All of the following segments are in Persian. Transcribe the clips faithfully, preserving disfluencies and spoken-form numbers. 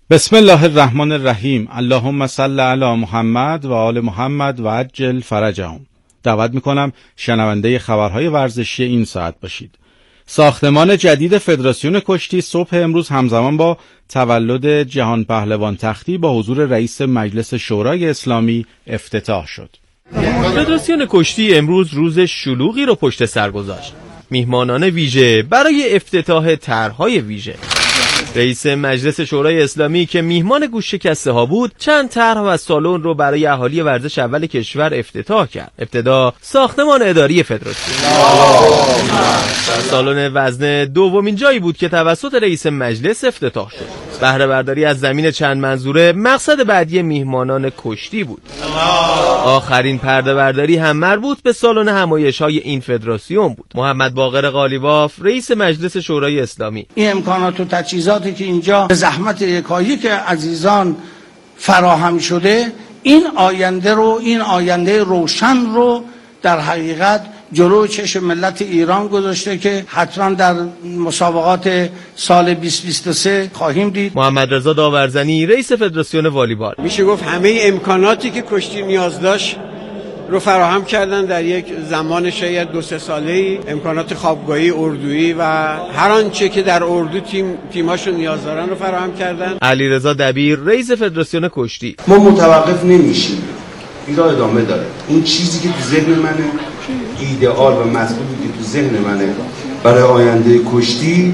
بسم الله الرحمن الرحیم. اللهم صل علی محمد و آل محمد و عجل فرجهم. دعوت میکنم شنونده خبرهای ورزشی این ساعت باشید. ساختمان جدید فدراسیون کشتی صبح امروز همزمان با تولد جهان پهلوان تختی با حضور رئیس مجلس شورای اسلامی افتتاح شد. فدراسیون کشتی امروز روز شلوغی رو پشت سر گذاشت. میهمانان ویژه برای افتتاح طرح‌های ویژه. رئیس مجلس شورای اسلامی که میهمان گوش شکسته ها بود چند طرح و سالن رو برای اهالی ورزش اول کشور افتتاح کرد. ابتدا ساختمان اداری فدراسیون. سالن وزنه دومین جایی بود که توسط رئیس مجلس افتتاح شد. بهره برداری از زمین چند منظوره مقصد بعدی میهمانان کشتی بود. آخرین پرده برداری هم مربوط به سالن همایش‌های این فدراسیون بود. محمد باقر قالیباف رئیس مجلس شورای اسلامی: این امکانات و تجهیزاتی که اینجا به زحمت یکایک عزیزان فراهم شده، این آینده رو این آینده روشن رو در حقیقت جلو چشم ملت ایران گذاشته که حتما در مسابقات سال بیست بیست و سه خواهیم دید. محمد رضا داورزنی رئیس فدراسیون والیبال: میشه گفت همه امکاناتی که کشتی نیاز داشت رو فراهم کردن در یک زمان شاید دو سه ساله‌ای. امکانات خوابگاهی، اردویی و هر آنچه که در اردو تیم تیماشون نیاز دارن رو فراهم کردن. علیرضا دبیر رئیس فدراسیون کشتی: ما متوقف نمیشیم، این راه ادامه داره. اون چیزی که تو ذهن منه، ایدئال و مطلوبی که تو ذهن منه برای آینده کشتی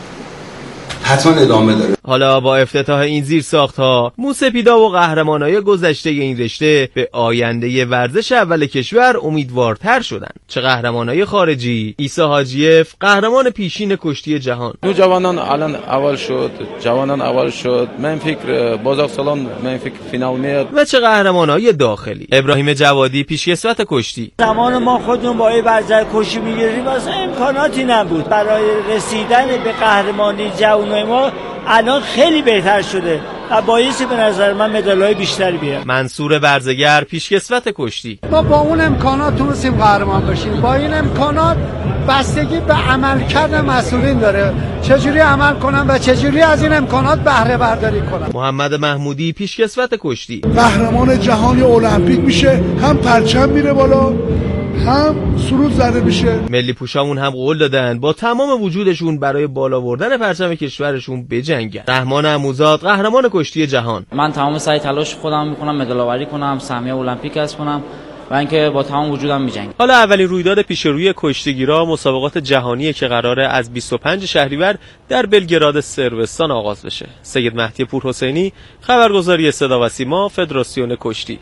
حتما ادامه داره. حالا با افتتاح این زیر ساخت‌ها، موسپیدا و قهرمانای گذشته این رشته به آینده ورزش اول کشور امیدوارتر شدند. چه قهرمانای خارجی! عیسی حاجیف قهرمان پیشین کشتی جهان. نوجوانان الان اول شد، جوانان اول شد. من فکر بازاقسالان من فکر فینال میاد. و چه قهرمانای داخلی! ابراهیم جوادی پیشکسوت کشتی. زمان ما خودمون با این ورزش کشتی می‌گیریم واسه امکاناتی نبود. برای رسیدن به قهرمانی جهان ما الان خیلی بهتر شده و باعثی به نظر من مدال‌های بیشتری بیاد. منصور برزگر پیشکسوت کشتی. ما با اون امکانات تونستیم قهرمان بشیم. با این امکانات بستگی به عملکرد مسئولین داره، چجوری عمل کنن و چجوری از این امکانات بهره برداری کنن. محمد محمودی پیشکسوت کشتی. قهرمان جهانی المپیک میشه، هم پرچم میره بالا هم سرود زده میشه. ملی پوشامون هم قول دادن با تمام وجودشون برای بالا بردن پرچم کشورشون بجنگن. رحمان عموزاد قهرمان کشتی جهان: من تمام سعی تلاش خودم میکنم مدال آوری کنم، سهمیه المپیک کسب کنم و اینکه با تمام وجودم میجنگم. حالا اولین رویداد پیش روی کشتیگیرا مسابقات جهانی که قراره از بیست و پنج شهریور در بلگراد صربستان آغاز بشه. سید مهدی پورحسینی، خبرگزاری صدا و سیما، فدراسیون کشتی.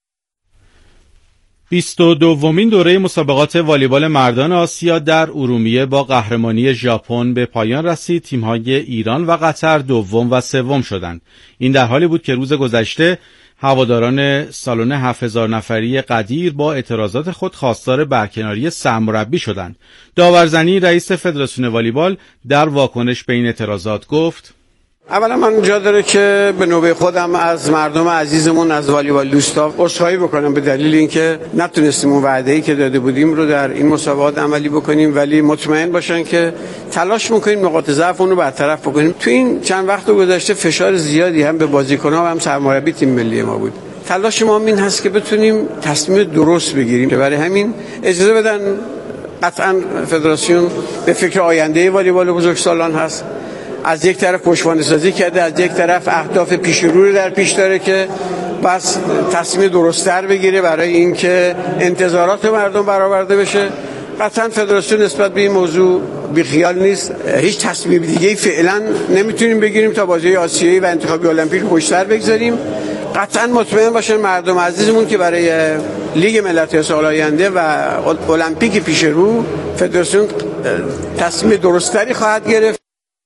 بیست و دومین دوره مسابقات والیبال مردان آسیا در ارومیه با قهرمانی ژاپن به پایان رسید. تیم‌های ایران و قطر دوم و سوم شدند. این در حالی بود که روز گذشته هواداران سالن هفت هزار نفری قدیر با اعتراضات خود خواستار برکناری سرمربی شدند. داورزنی رئیس فدراسیون والیبال در واکنش به این اعتراضات گفت: اولا من جا داره که به نوبه خودم از مردم عزیزمون، از والیبال دوستا عذرخواهی بکنم به دلیل اینکه نتونستیم اون وعده‌ای که داده بودیم رو در این مسابقات عملی بکنیم، ولی مطمئن باشن که تلاش می‌کنیم نقاط ضعف اون رو برطرف بکنیم. تو این چند وقت گذشته فشار زیادی هم به بازیکن‌ها و هم سرمربی تیم ملی ما بود. تلاش ما این هست که بتونیم تصمیم درست بگیریم. برای همین اجازه بدن، قطعاً فدراسیون به فکر آینده والیبال بزرگسالان هست. از یک طرف پشتوانه سازی کرده، از یک طرف اهداف پیش رو در پیش داره که بس تصمیم درست‌تر بگیره برای اینکه انتظارات مردم برآورده بشه. قطعاً فدراسیون نسبت به این موضوع بیخیال نیست. هیچ تصمیم دیگه‌ای فعلا نمیتونیم بگیریم تا بازی آسیایی و انتخابی المپیک رو پشت سر بگذاریم. قطعاً مطمئن باشن مردم عزیزمون که برای لیگ ملت‌های سال آینده و المپیک پیش رو فدراسیون تصمیم درست‌تری خواهد گرفت.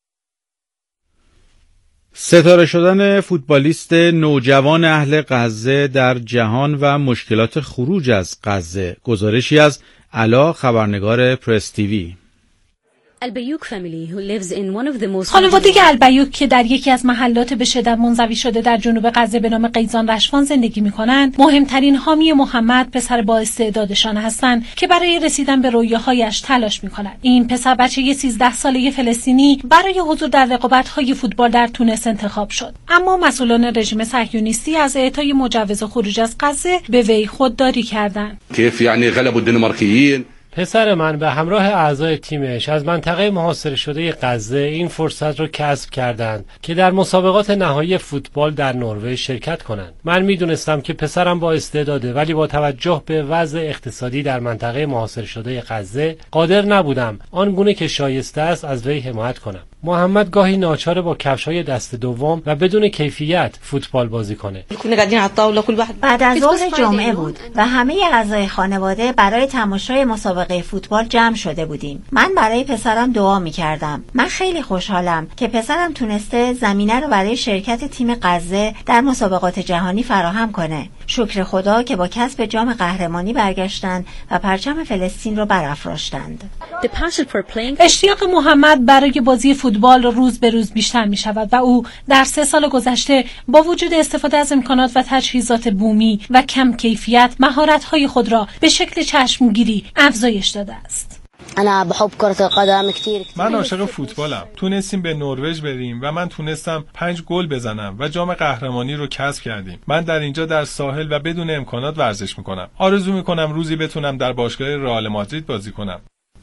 ستاره شدن فوتبالیست نوجوان اهل غزه در جهان و مشکلات خروج از غزه. گزارشی از علا، خبرنگار پرس تیوی. خانواده البیوک که در یکی از محلات به شدت منزوی شده در جنوب غزه به نام قیزان رشوان زندگی می‌کنند، مهمترین حامی محمد پسر با استعدادشان هستند که برای رسیدن به رویاهایش تلاش می‌کند. این پسر بچه سیزده ساله فلسطینی برای حضور در رقابت‌های فوتبال در تونس انتخاب شد، اما مسئولان رژیم صهیونیستی از اعطای مجوز خروج از غزه به وی خودداری کردند. کیف یعنی غلب الدنمارکیین. پسر من به همراه اعضای تیمش از منطقه محاصره شده غزه این فرصت را کسب کردند که در مسابقات نهایی فوتبال در نروژ شرکت کنند. من میدونستم که پسرم با استعداده، ولی با توجه به وضع اقتصادی در منطقه محاصره شده غزه قادر نبودم آنگونه که شایسته است از وی حمایت کنم. محمد گاهی ناچار با کفش‌های دست دوم و بدون کیفیت فوتبال بازی کنه. بعد از ظهر جمعه بود و همه اعضای خانواده برای تماشای مسابقه فوتبال جمع شده بودیم. من برای پسرم دعا می‌کردم. من خیلی خوشحالم که پسرم تونسته زمینه رو برای شرکت تیم غزه در مسابقات جهانی فراهم کنه. شکر خدا که با کسب جام قهرمانی برگشتند و پرچم فلسطین رو برافراشتند. اشتیاق محمد برای بازی فوتبال روز به روز بیشتر می شود و او در سه سال گذشته با وجود استفاده از امکانات و تجهیزات بومی و کم کیفیت مهارت‌های خود را به شکل چشمگیری افزایش داده است. انا بحب كرة القدم كتير. من عاشق فوتبالم. تونستیم به نروژ بریم و من تونستم پنج گل بزنم و جام قهرمانی رو کسب کردیم. من در اینجا در ساحل و بدون امکانات ورزش میکنم. آرزو میکنم روزی بتونم در باشگاه رئال مادرید بازی کنم.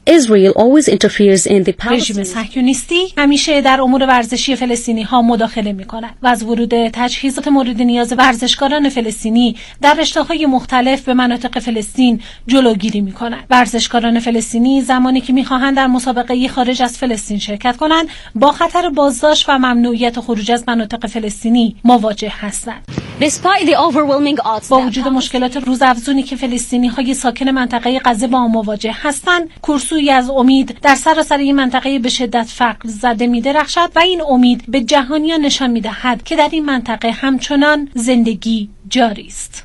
رژیم صهیونیستی همیشه در امور ورزشی فلسطینی ها مداخله می کند و از ورود تجهیزات مورد نیاز ورزشکاران فلسطینی در رشته‌های مختلف به مناطق فلسطین جلوگیری می کند. ورزشکاران فلسطینی زمانی که می خواهند در مسابقه خارج از فلسطین شرکت کنند، با خطر بازداشت و ممنوعیت خروج از مناطق فلسطینی مواجه هستند. با وجود مشکلات روزافزونی که فلسطینی های ساکن منطقه غزه با آن مواجه هستند، کورسویی از امید در سراسر این منطقه به شدت فقر زده می درخشد و این امید به جهانیان نشان می دهد که در این منطقه همچنان زندگی جاری است.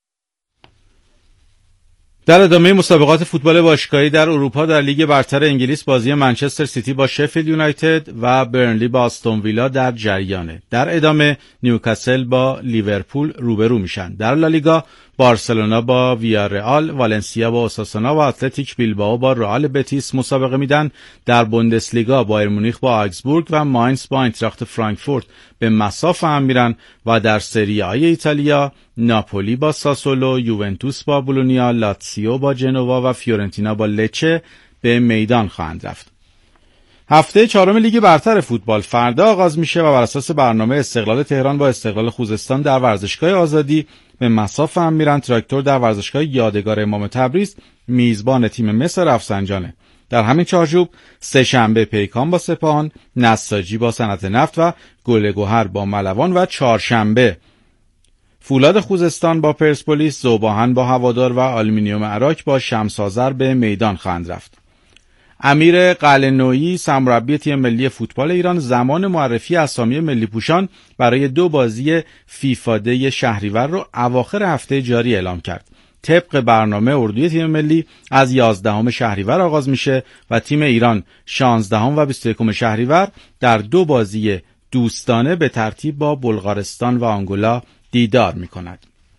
در ادامه مسابقات فوتبال باشگاهی در اروپا در لیگ برتر انگلیس بازی منچستر سیتی با شفیلد یونایتد و برنلی با آستون ویلا در جریانه. در ادامه نیوکاسل با لیورپول روبرو میشن. در لالیگا بارسلونا با ویارئال، والنسیا با اوساسونا و اتلتیک بیلبائو با رئال بتیس مسابقه میدن. در بوندسلیگا بایر مونیخ با آگزبورگ و ماینز با اینتراخت فرانکفورت به مصاف هم میرن و در سری آ ایتالیا ناپولی با ساسولو، یوونتوس با بولونیا، لاتسیو با جنوا و فیورنتینا با لچه به میدان خواهند رفت. هفته چهارم لیگ برتر فوتبال فردا آغاز میشه و بر اساس برنامه استقلال تهران با استقلال خوزستان در ورزشگاه آزادی به مصاف هم میرن. تراکتور در ورزشگاه یادگار امام تبریز میزبان تیم مس رفسنجانه. در همین چارچوب سه شنبه پیکان با سپاهان، نساجی با صنعت نفت و گل گوهر با ملوان و چهارشنبه فولاد خوزستان با پرسپولیس، ذوباهن با هوادار و آلومینیوم عراق با شمس آذر به میدان خواهند رفت. امیر قلعه‌نویی سرمربی تیم ملی فوتبال ایران زمان معرفی اسامی ملی پوشان برای دو بازی فیفا دی شهریور رو اواخر هفته جاری اعلام کرد. طبق برنامه اردوی تیم ملی از یازدهم شهریور آغاز میشه و تیم ایران شانزدهم و بیست و یکم شهریور در دو بازی دوستانه به ترتیب با بلغارستان و آنگولا دیدار میکند.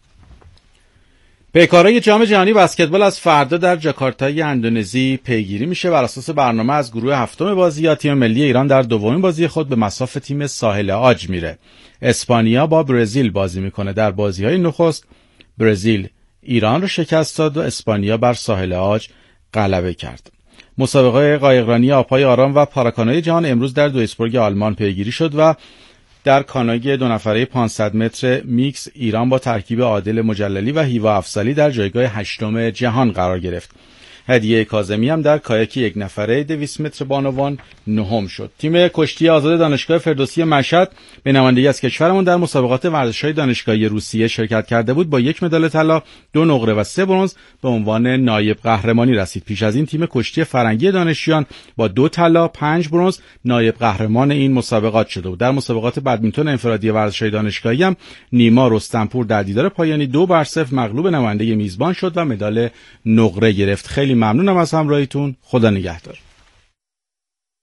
پیکارهای جام جهانی بسکتبال از فردا در جاکارتای اندونزی پیگیری میشه. بر اساس برنامه از گروه هفتم بازی تیم ملی ایران در دومین بازی خود به مصاف تیم ساحل عاج میره. اسپانیا با برزیل بازی میکنه. در بازی‌های نخست برزیل ایران رو شکست داد و اسپانیا بر ساحل عاج غلبه کرد. مسابقه قایقرانی آب‌های آرام و پاراکانوی جهان امروز در دویسبورگ آلمان پیگیری شد و در کانوی دو نفره پانصد متر میکس ایران با ترکیب عادل مجللی و هیوا افضلی در جایگاه هشتم جهان قرار گرفت. هدیه کاظمی هم در کایاک یک نفره دویست متر بانوان نهم شد. تیم کشتی آزاد دانشگاه فردوسی مشهد به نمایندگی از کشورمون در مسابقات ورزش‌های دانشگاهی روسیه شرکت کرده بود. با یک مدال طلا، دو نقره و سه برنز به عنوان نایب قهرمانی رسید. پیش از این تیم کشتی فرنگی دانشجویان با دو طلا، پنج برنز نایب قهرمان این مسابقات شده بود. در مسابقات بدمینتون انفرادی ورزش‌های دانشگاهی هم نیما رستمپور در دیدار پایانی دو بر صفر مغلوب نماینده میزبان شد و مدال نقره گرفت. خیلی ممنونم از همراهیتون. خدا نگهدار.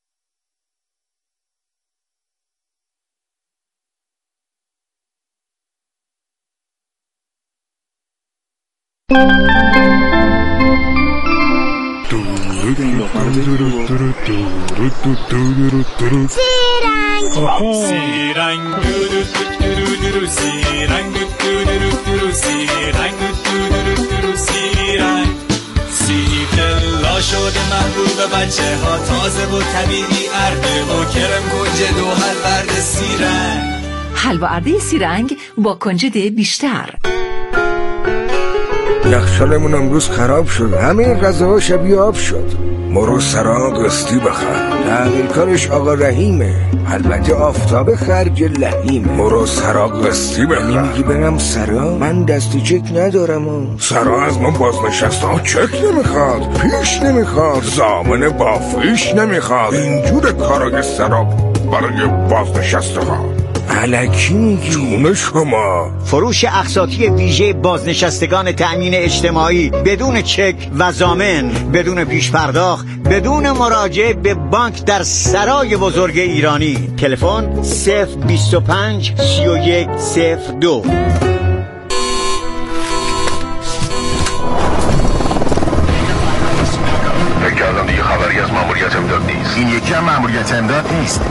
شده محبوب بچه ها تازه و طبیعی ارده و کرم کنجد و حلورد سیرنگ حلوا ارده سیرنگ با کنجد بیشتر. یخچالمون امروز خراب شد، همه غذاها شبیه آب شد. مرو سرا قسطی بخر، تحویل کارش آقا رحیمه، البته آفتاب خرج لحیمه. مرو سرا قسطی بخر. میگی برم سرا؟ من دست چک ندارم و. سرا از من بازنشسته ها چک نمیخواد، پیش نمیخواد، زامن بافیش نمیخواد. اینجور کارای سرا برای بازنشسته ها. الکی میگی؟ جون شما. فروش اقساطی ویژه بازنشستگان تأمین اجتماعی بدون چک و ضامن، بدون پیش پرداخت، بدون مراجعه به بانک در سرای بزرگ ایرانی. تلفن صفر بیست و پنج سی و یک صفر دو. فکر کردم دیگه خبری از ماموریت امداد نیست. این یکی هم ماموریت امداد نیست.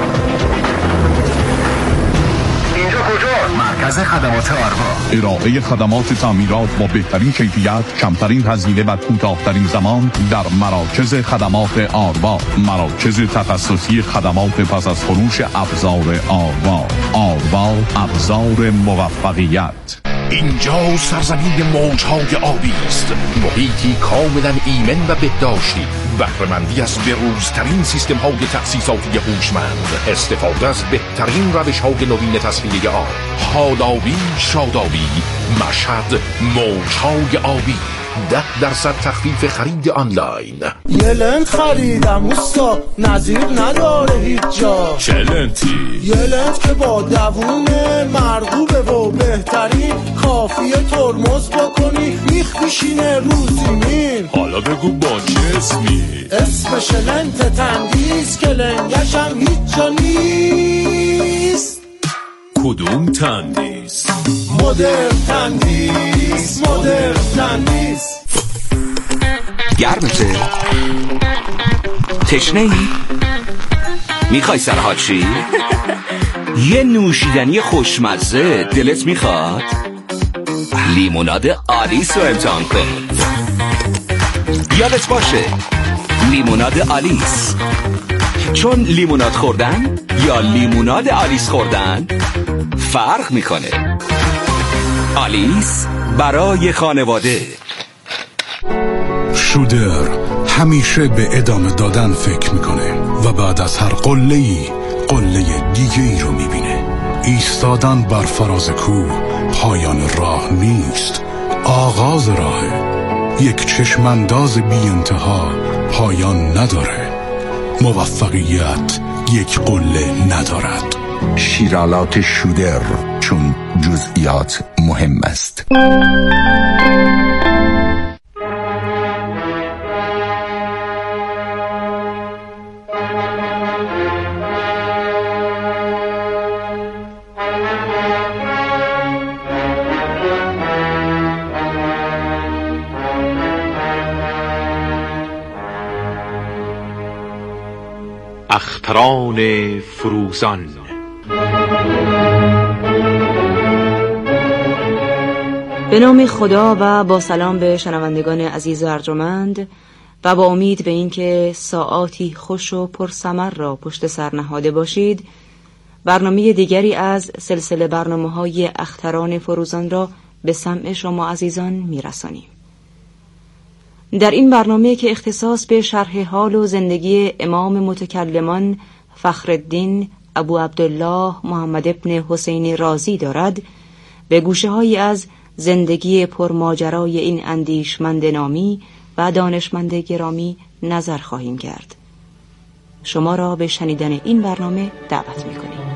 اینجا کجاست؟ مرکز خدمات آروا. ارائه خدمات تعمیرات با بهترین کیفیت، کمترین هزینه و کوتاه‌ترین زمان در مراکز خدمات آروا. مراکز تخصصی خدمات پس از فروش ابزار آروا. آروا، ابزار موفقیت. اینجا سرزمین موجهای آبی است، محیطی کاملا ایمن و بهداشتی، بهره‌مندی از بروزترین سیستم های تأسیساتی هوشمند، استفاده از بهترین روش های نوین تصفیه آب. حالابی، شادابی، مشهد، موجهای آبی. ده درصد تخفیف خرید آنلاین. یه لنت خریدم اوستا، نظیر نداره هیچ جا. چه لنتی؟ یه لنت که با دوونه مرغوبه و بهترین، کافیه ترمز بکنی میخ میشینه رو زمین. حالا بگو با چه اسمی؟ اسمش لنت تندیس که لنگشم هیچ جا نیست. کدوم تندیس؟ مدر تندیس، مدر تندیس. گرمته؟ تشنه ای؟ میخوای سرحال شی؟ یه نوشیدنی خوشمزه دلت میخواد؟ لیموناد آلیس رو امتحان کن. یادت باشه لیموناد آلیس، چون لیموناد خوردن یا لیموناد آلیس خوردن فرق میکنه. آلیس برای خانواده. شودر همیشه به ادامه دادن فکر میکنه و بعد از هر قله‌ای قله دیگه ای رو میبینه. ایستادن بر فراز کوه پایان راه نیست، آغاز راهه. یک چشمانداز بی انتها پایان نداره. موفقیت یک قله ندارد. شیرالات شودر، چون جزئیات مهم است. اختران فروزان. به نام خدا و با سلام به شنوندگان عزیز و ارجمند و با امید به اینکه ساعاتی خوش و پرثمر را پشت سر نهاده باشید، برنامه دیگری از سلسله برنامه‌های اختران فروزان را به سمع شما عزیزان میرسانیم. در این برنامه که اختصاص به شرح حال و زندگی امام متکلمان فخرالدین ابو عبدالله محمد ابن حسین رازی دارد، به گوشه‌هایی از زندگی پرماجرای این اندیشمند نامی و دانشمند گرامی نظر خواهیم کرد. شما را به شنیدن این برنامه دعوت می‌کنیم.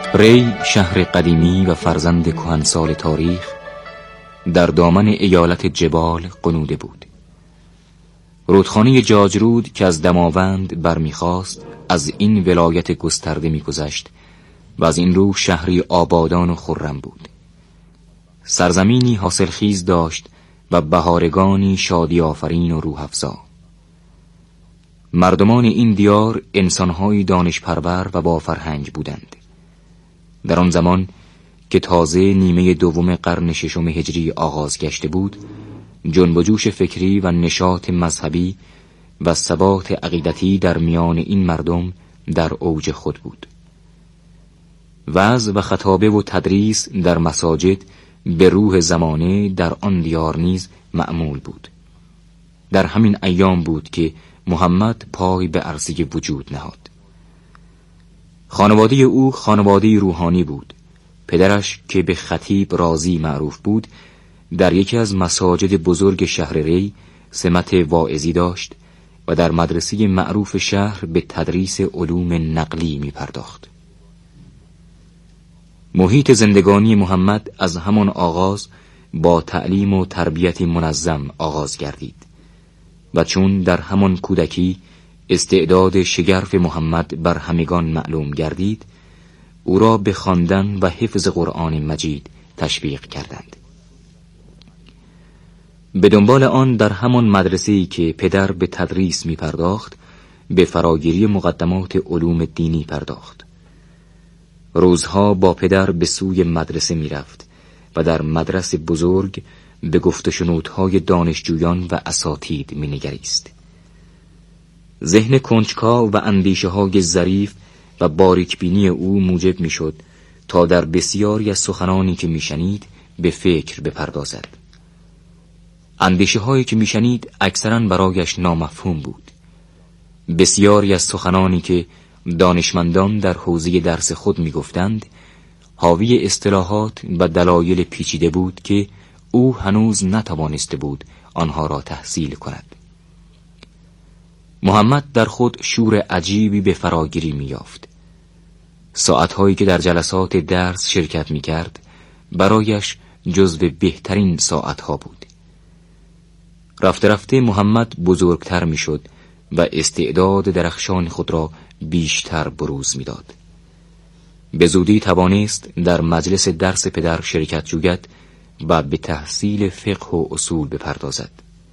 ری شهر قدیمی و فرزند کهنسال تاریخ در دامن ایالت جبال قنوده بود. رودخانه جاجرود که از دماوند برمیخواست از این ولایت گسترده میگذشت و از این رو شهری آبادان و خرم بود. سرزمینی حاصلخیز داشت و بهارگانی شادی آفرین و روح افزا. مردمان این دیار انسان‌های دانش پرور و با فرهنگ بودند. در آن زمان که تازه نیمه دوم قرن ششم هجری آغاز گشته بود، جنب و جوش فکری و نشاط مذهبی و ثبات عقیدتی در میان این مردم در اوج خود بود. وعظ و خطابه و تدریس در مساجد به روح زمانه در آن دیار نیز معمول بود. در همین ایام بود که محمد پای به عرصه وجود نهاد. خانواده او خانواده روحانی بود. پدرش که به خطیب رازی معروف بود در یکی از مساجد بزرگ شهر ری سمت واعظی داشت و در مدرسه معروف شهر به تدریس علوم نقلی می پرداخت. محیط زندگانی محمد از همان آغاز با تعلیم و تربیت منظم آغاز گردید و چون در همان کودکی استعداد شگرف محمد بر همگان معلوم گردید، او را به خواندن و حفظ قرآن مجید تشویق کردند. به دنبال آن در همان مدرسه‌ای که پدر به تدریس می پرداخت به فراگیری مقدمات علوم دینی پرداخت. روزها با پدر به سوی مدرسه می رفت و در مدرسه بزرگ به گفت و شنودهای دانشجویان و اساتید می نگریست. ذهن کنجکاو و اندیشه های ظریف و باریکبینی او موجب می شد تا در بسیاری از سخنانی که می شنید به فکر بپردازد. اندیشه هایی که می شنید اکثرا برایش نامفهوم بود. بسیاری از سخنانی که دانشمندان در حوزه درس خود می گفتند حاوی اصطلاحات و دلایل پیچیده بود که او هنوز نتوانسته بود آنها را تحصیل کند. محمد در خود شور عجیبی به فراگیری می یافت. ساعتهایی که در جلسات درس شرکت می کرد برایش جزو بهترین ساعتها بود. رفته رفته محمد بزرگتر می شد و استعداد درخشان خود را بیشتر بروز می داد. به زودی توانست در مجلس درس پدر شرکت جوید و به تحصیل فقه و اصول بپردازد.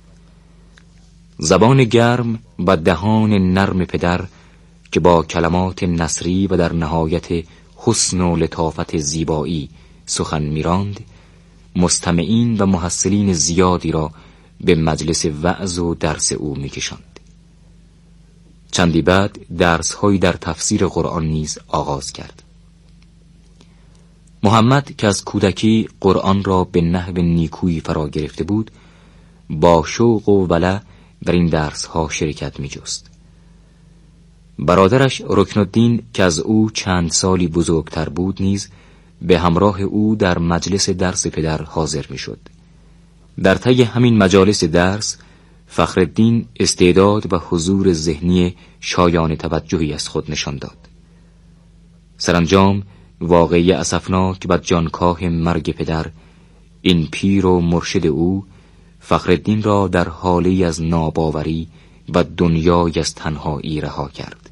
زبان گرم و دهان نرم پدر که با کلمات نثری و در نهایت حسن و لطافت زیبایی سخن می‌راند، مستمعین و محصلین زیادی را به مجلس وعظ و درس او می‌کشاند. چندی بعد درس‌هایی در تفسیر قرآن نیز آغاز کرد. محمد که از کودکی قرآن را به نحو نیکویی فرا گرفته بود، با شوق و ولع در این درس‌ها شرکت می‌جست. برادرش رکنالدین که از او چند سالی بزرگتر بود نیز به همراه او در مجلس درس پدر حاضر می‌شد. در طی همین مجالس درس فخرالدین استعداد و حضور ذهنی شایان توجهی از خود نشان داد. سرانجام واقعی اسفناک و جانکاه مرگ پدر این پیر و مرشد او فخرالدین را در حالی از ناباوری و دنیای از تنهایی رها کرد.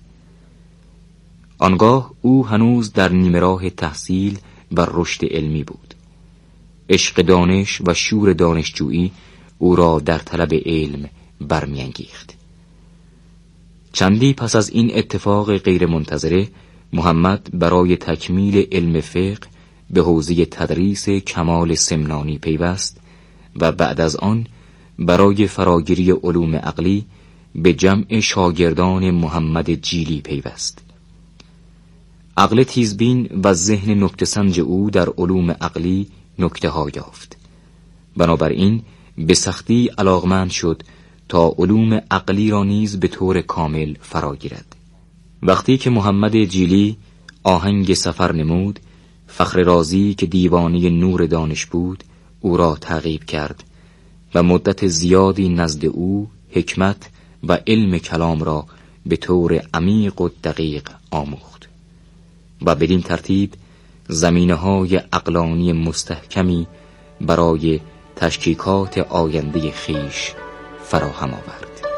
آنگاه او هنوز در نیمه راه تحصیل و رشد علمی بود. عشق دانش و شور دانشجویی او را در طلب علم برمیانگیخت. چندی پس از این اتفاق غیر منتظره محمد برای تکمیل علم فقه به حوزه تدریس کمال سمنانی پیوست و بعد از آن برای فراگیری علوم عقلی به جمع شاگردان محمد جیلی پیوست. عقل تیزبین و ذهن نکته‌سنج او در علوم عقلی نکته ها یافت. بنابراین به سختی علاقمند شد تا علوم عقلی را نیز به طور کامل فراگیرد. وقتی که محمد جیلی آهنگ سفر نمود، فخر رازی که دیوانه نور دانش بود او را تعقیب کرد و مدت زیادی نزد او حکمت و علم کلام را به طور عمیق و دقیق آموخت و بدین ترتیب زمینه‌های عقلانی مستحکمی برای تشکیکات آینده خیش فراهم آورد.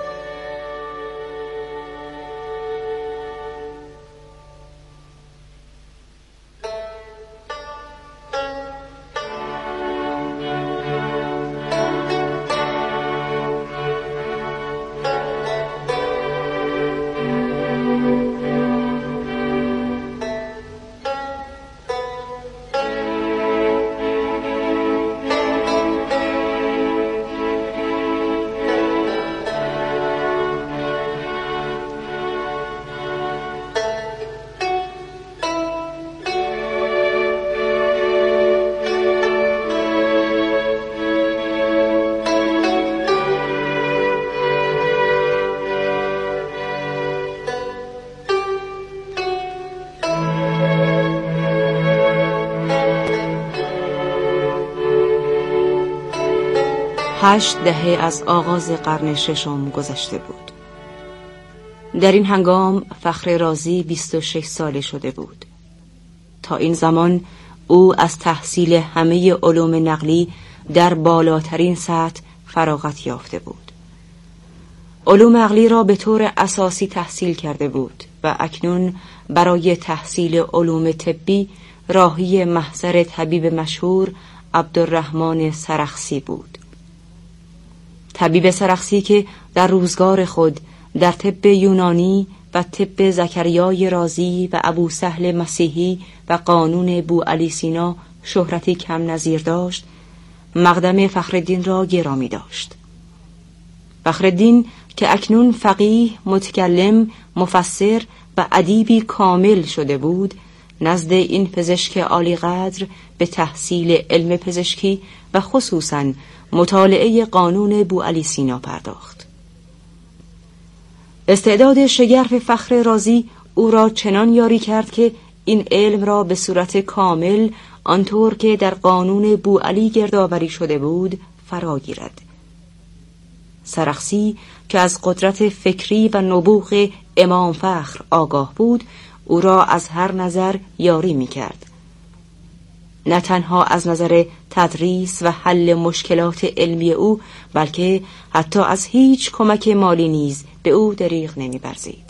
هشت دهه از آغاز قرن ششم گذشته بود. در این هنگام فخر رازی بیست و شش ساله شده بود. تا این زمان او از تحصیل همه علوم نقلی در بالاترین سطح فراغت یافته بود. علوم عقلی را به طور اساسی تحصیل کرده بود و اکنون برای تحصیل علوم طبی راهی محضر طبیب مشهور عبدالرحمن سرخسی بود. طبیب سرخسی که در روزگار خود در طب یونانی و طب زکریای رازی و ابو سهل مسیحی و قانون بوعلی سینا شهرتی کم نظیر داشت، مقدم فخرالدین را گرامی داشت. فخرالدین که اکنون فقیه، متکلم، مفسر و ادیبی کامل شده بود، نزد این پزشک عالی قدر به تحصیل علم پزشکی و خصوصاً مطالعه قانون بوعلی سینا پرداخت. استعداد شگرف فخر رازی او را چنان یاری کرد که این علم را به صورت کامل آنطور که در قانون بوعلی گردآوری شده بود فرا گیرد. سرخسی که از قدرت فکری و نبوغ امام فخر آگاه بود، او را از هر نظر یاری می کرد. نه تنها از نظر تدریس و حل مشکلات علمی او، بلکه حتی از هیچ کمک مالی نیز به او دریغ نمی برزید.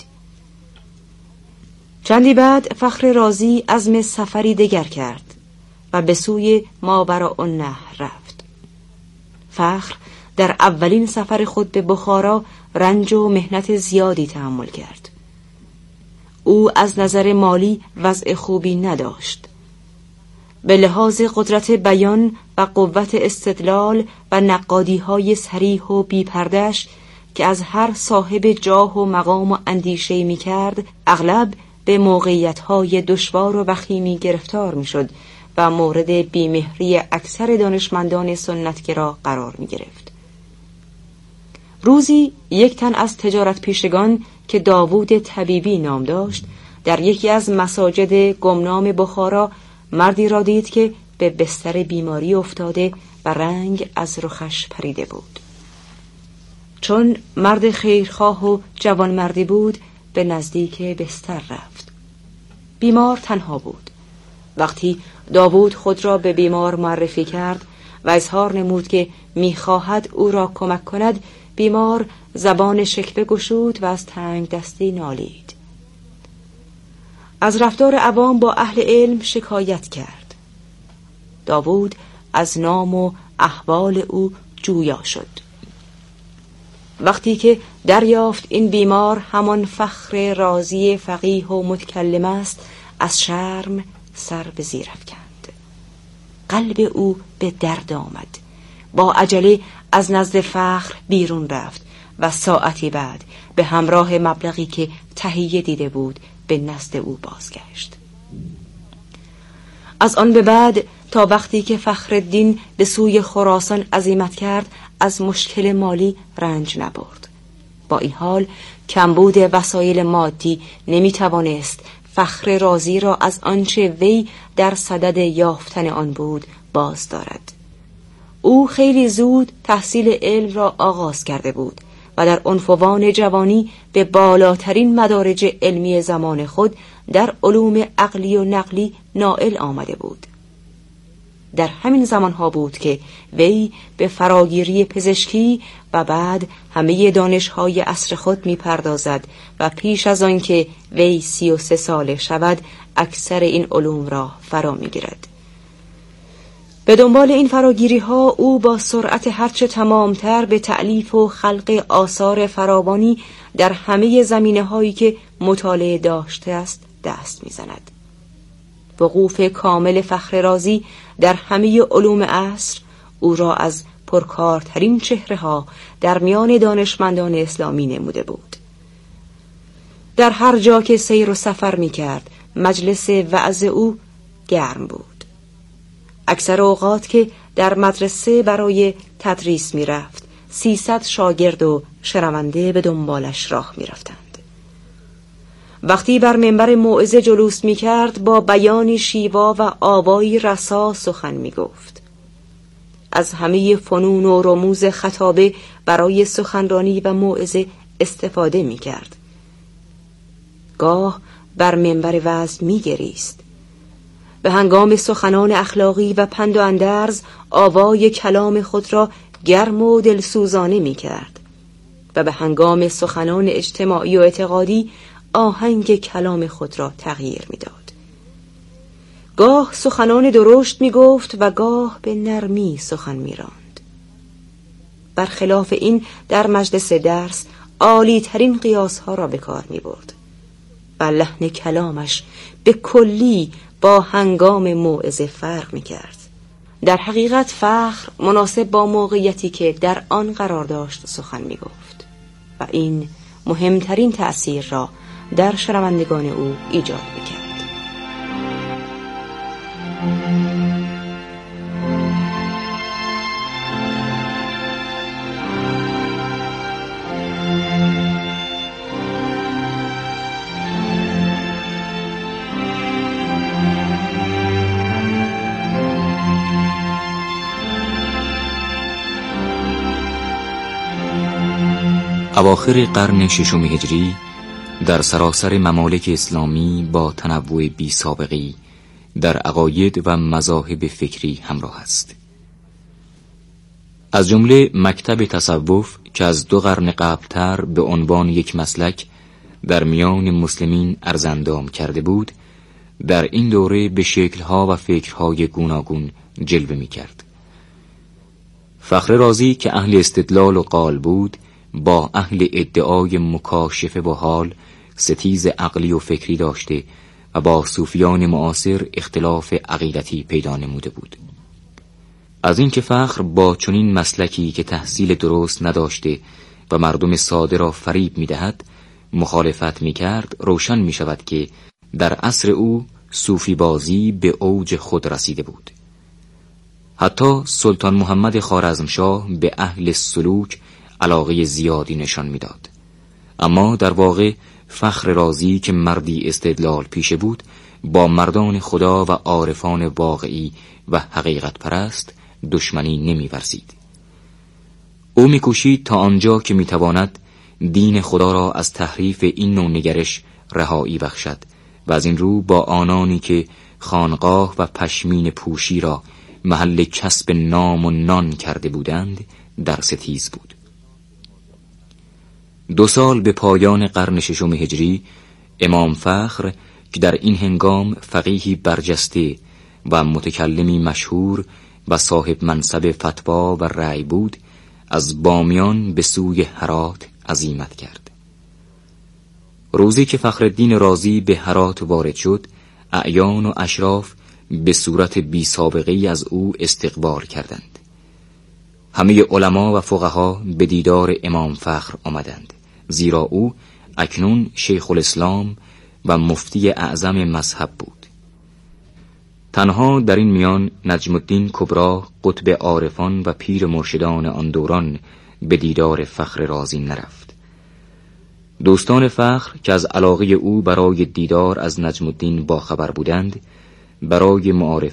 چندی بعد فخر رازی عزم سفری دگر کرد و به سوی ماوراءالنهر رفت. فخر در اولین سفر خود به بخارا رنج و محنت زیادی تحمل کرد. او از نظر مالی وضع خوبی نداشت. به لحاظ قدرت بیان و قوت استدلال و نقادی‌های صریح و بی‌پرده‌اش که از هر صاحب جاه و مقام و اندیشه می‌کرد، اغلب به موقعیت‌های دشوار و وخیمی گرفتار می‌شد و مورد بیمهری اکثر دانشمندان سنتگرا قرار می‌گرفت. روزی یک تن از تجارت پیشگان که داوود طبیبی نام داشت، در یکی از مساجد گمنام بخارا مردی را دید که به بستر بیماری افتاده و رنگ از رخش پریده بود. چون مرد خیرخواه و جوان مردی بود، به نزدیک بستر رفت. بیمار تنها بود. وقتی داوود خود را به بیمار معرفی کرد و اظهار نمود که می‌خواهد او را کمک کند، بیمار زبان شکوه گشود و از تنگ دستی نالید. از رفتار عوام با اهل علم شکایت کرد. داوود از نام و احوال او جویا شد. وقتی که دریافت این بیمار همان فخر رازی فقیه و متکلم است، از شرم سر به زیر افکند. قلب او به درد آمد. با عجله از نزد فخر بیرون رفت و ساعتی بعد به همراه مبلغی که تهیه دیده بود به نزد او بازگشت. از آن به بعد تا وقتی که فخرالدین به سوی خراسان عزیمت کرد، از مشکل مالی رنج نبرد. با این حال کمبود وسایل مادی نمی توانست فخر رازی را از آنچه وی در صدد یافتن آن بود باز دارد. او خیلی زود تحصیل علم را آغاز کرده بود و در عنفوان جوانی به بالاترین مدارج علمی زمان خود در علوم عقلی و نقلی نائل آمده بود. در همین زمانها بود که وی به فراگیری پزشکی و بعد همه دانش‌های عصر خود می‌پردازد و پیش از آن که وی سی و سه ساله شود اکثر این علوم را فرا می‌گیرد. به دنبال این فراگیری‌ها او با سرعت هرچه تمامتر به تألیف و خلق آثار فراوانی در همه زمینه‌هایی که مطالعه داشته است دست می‌زند. وقوف کامل فخر رازی در همه علوم عصر او را از پرکارترین چهره‌ها در میان دانشمندان اسلامی نموده بود. در هر جا که سیر و سفر می‌کرد مجلس وعظ او گرم بود. اکثر اوقات که در مدرسه برای تدریس می‌رفت سیصد شاگرد و شنونده به دنبالش راه می‌رفتند. وقتی بر منبر موعظه جلوس می کرد با بیانی شیوا و آوایی رسا سخن می گفت. از همه فنون و رموز خطابه برای سخنرانی و موعظه استفاده می کرد. گاه بر منبر وعظ می گریست. به هنگام سخنان اخلاقی و پند و اندرز آوای کلام خود را گرم و دلسوزانه می کرد و به هنگام سخنان اجتماعی و اعتقادی آهنگ کلام خود را تغییر می‌داد. گاه سخنان درشت می‌گفت و گاه به نرمی سخن می‌راند. برخلاف این در مجلس درس عالی ترین قیاس‌ها را به کار می‌برد و لحن کلامش به کلی با هنگام موعظه فرق می‌کرد. در حقیقت فخر مناسب با موقعیتی که در آن قرار داشت سخن می‌گفت و این مهمترین تأثیر را در شنوندگان او ایجاد می‌کرد. اواخر قرن ششم هجری در سراسر ممالک اسلامی با تنوع بی سابقه‌ای در عقاید و مذاهب فکری همراه است. از جمله مکتب تصوف که از دو قرن قبلتر به عنوان یک مسلک در میان مسلمین ارزاندام کرده بود، در این دوره به شکل‌ها و فکرهای گوناگون جلوه می‌کرد. فخر رازی که اهل استدلال و قال بود، با اهل ادعای مکاشفه با حال ستیز عقلی و فکری داشته و با صوفیان معاصر اختلاف عقیدتی پیدا نموده بود. از اینکه فخر با چنین مسلکی که تحصیل درست نداشته و مردم ساده را فریب می‌دهد مخالفت می‌کرد، روشن می‌شود که در عصر او صوفی بازی به اوج خود رسیده بود. حتی سلطان محمد خوارزمشاه به اهل سلوک علاقه زیادی نشان می‌داد. اما در واقع فخر رازی که مردی استدلال پیشه بود، با مردان خدا و عارفان واقعی و حقیقت پرست دشمنی نمی‌ورزید. او می‌کوشید تا آنجا که می‌تواند دین خدا را از تحریف این نوع نگرش رهایی بخشد و از این رو با آنانی که خانقاه و پشمین پوشی را محل کسب نام و نان کرده بودند در ستیز بود. دو سال به پایان قرن ششم هجری امام فخر که در این هنگام فقیهی برجسته و متکلمی مشهور و صاحب منصب فتوا و رأی بود، از بامیان به سوی هرات عزیمت کرد. روزی که فخرالدین رازی به هرات وارد شد، اعیان و اشراف به صورت بی سابقه‌ای از او استقبال کردند. همه علما و فقها به دیدار امام فخر آمدند، زیرا او اکنون شیخ الاسلام و مفتی اعظم مذهب بود. تنها در این میان نجم الدین کبرا قطب عارفان و پیر مرشدان آن دوران به دیدار فخر رازی نرفت. دوستان فخر که از علاقه او برای دیدار از نجم الدین باخبر بودند، برای معارفه